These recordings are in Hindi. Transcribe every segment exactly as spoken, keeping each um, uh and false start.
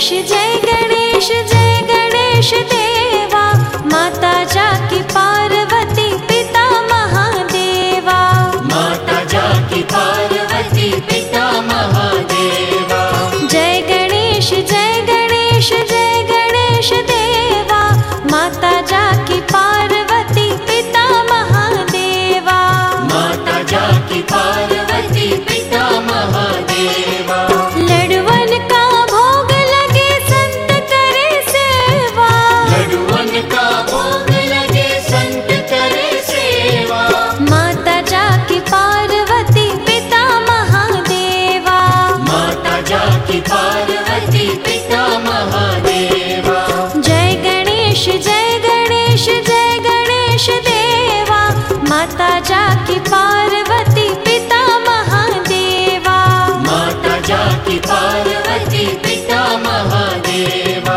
गणेश जय गणेश जय गणेश देवा, माता जाकी पार्वती पिता महादेवा। माता जाकी पार्वती पिता महादेवा। जय गणेश जय गणेश जय गणेश देवा, माता जाकी पार्वती पिता महादेवा। माता जाकी पार्वती पिता महादेवा। लडवन का भोग लगे संत करे सेवा, लडवन का भोग लगे संत करे सेवा। माता जाकी पार्वती पिता महादेवा। माता जाकी पार्वती पिता महादेवा। जय गणेश जय गणेश जय गणेश देवा, माता जाकी पार्वती पिता महादेवा। माता जाकी पार्वती पिता महादेवा।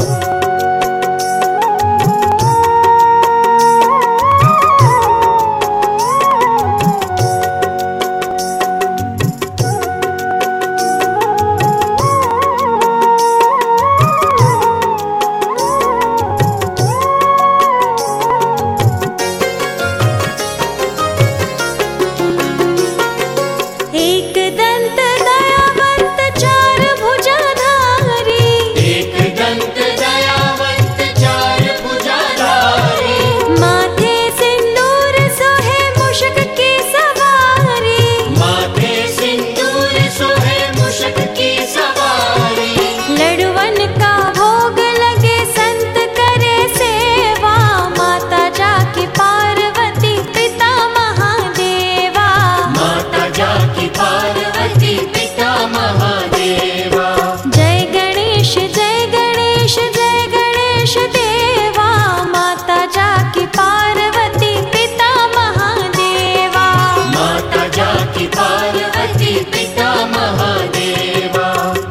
एक दंत दयावंत चार भुजाधारी, एक दंत दयावंत चार भुजाधारी। माथे सिंदूर सोहे मुश्क की सवारी। माथे सिंदूर सोहे मुश्क की सवारी। लडवन का भोग लगे संत करे सेवा, माता जाकी पार्वती पिता महादेवा। माता जाकी पार्वती पिता महादेवा। जय गणेश जय गणेश जय गणेश देवा, माता जाकी पार्वती पिता महादेवा। माता जाकी पार्वती पिता महादेवा।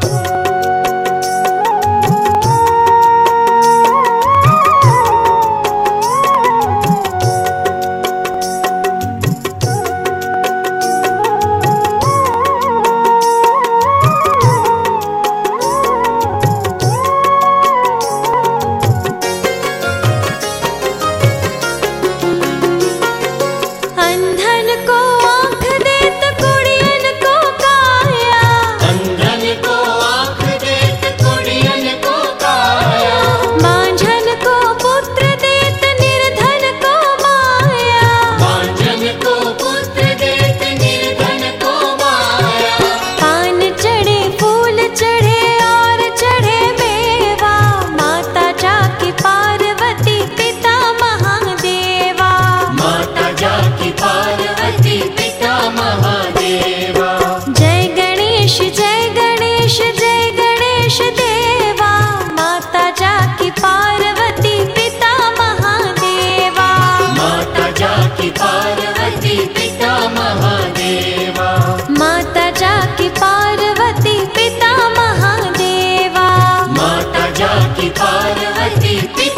अंधन को आँख देत कुड़ियन को काया, अंधन को आँख देत कुड़ियन को काया। मांझन को पुत्र देत निर्धन को माया। मांझन को पुत्र देत निर्धन को माया। पान चढ़े फूल चढ़े और चढ़े मेवा, माता जाकी पार्वती पिता महादेवा। माता जाकी पार्वती पिता महादेवा। जय गणेश जय गणेश जय गणेश देवा, माता जाकी पार्वती पिता महादेवा। माता जाकी पार्वती पिता महादेवा। माता जाकी पार्वती पिता महादेवा। माता जाकी पार्वती पिता